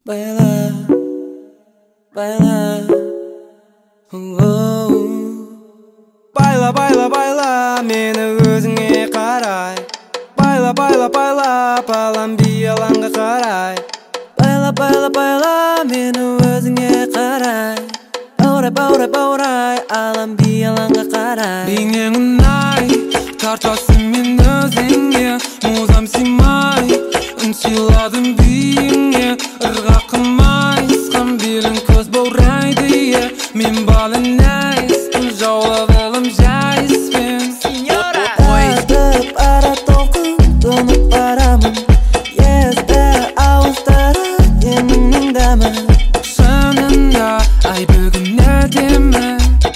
Baila, baila, Baila, baila, baila, meni өзіңе қарай. Baila, baila, baila, балам биялаңға қарай. Baila, baila, baila, meni өзіңе қарай. Баурай, баурай, баурай, алам биялаңға қарай. Бейнең ұнай, тартасың мен өзіңе, музам сыймай, үн сыйладым биіңе, ырғақ қылмай, сқан белің көз баурайды, мен балын әйспін, жаулап алым жайспен. Сеньора, тартып ара толқын, тонып барамын, есті ауыздары еніңнің дәмі. Шынында ай бүгін әдемі,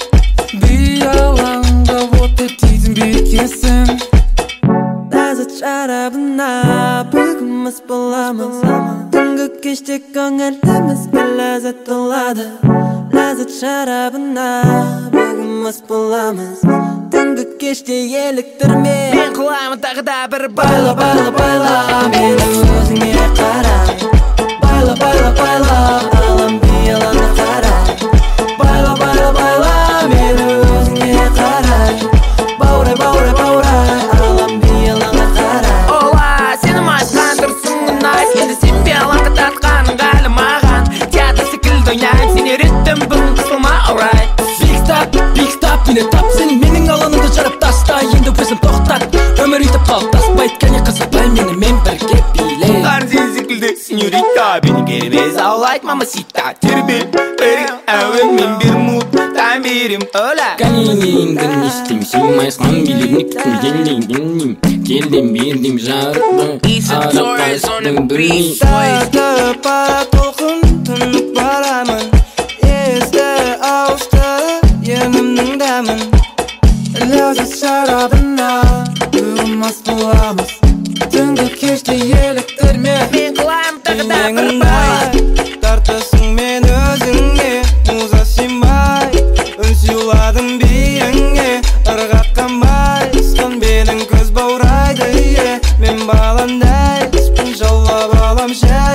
биялаңға оты тидің бекесін. Ләззат шарабына бүгін мас боламыз, түнгі кеште көңілімізге ләззат толады. Ләззат шарабына бүгін мас боламыз, түнгі кеште еліктірме. Мен қылаймын тағы да бір байла, байла, байла, мені өзіңе қарай. Байла, байла, байла, алам биялаңа қарай. Байла, байла, байла, мені өзіңе қарай. Баурай, баурай, баурай, алам биялаңа қарай. Ола, сенім ашқан тұрсың ұнай, енді сен биялаңға тартқаның ғалі маған. Театр секілді ойнайым, сен үйреттім бүгін қысылма, alright. Big stop, мені тап, сен менің алаңымды жарып таста, енді өзім тоқтат, өмір үйтіп қалыптаспай, кәне қызықпай мені мен бірге биле. Сен секілді сеньорита, бені керемез аулайт мамасита. Тербел, өрік, әуен мен бір мұт, тайм берем, ола. Кәнеңді не істейм, сен майысқан билеріне күтілгеннен келдім бердім жарықпын, арақастың біріне. Тартып ара толқын, тұнып барамын, есті ауыстары енімнің дәмін. Ләззат шарабына бүгін мас боламыз, түнгі кеште еліктірме. Мен қылаймын тағы да Бейнең бір ұнай, тартасың мен өзіңе, муза сыймай, үн сыйладым биіңе, ырғақ қылмай, сқан белің көз баурайды, мен баландай, жаулап алам жай.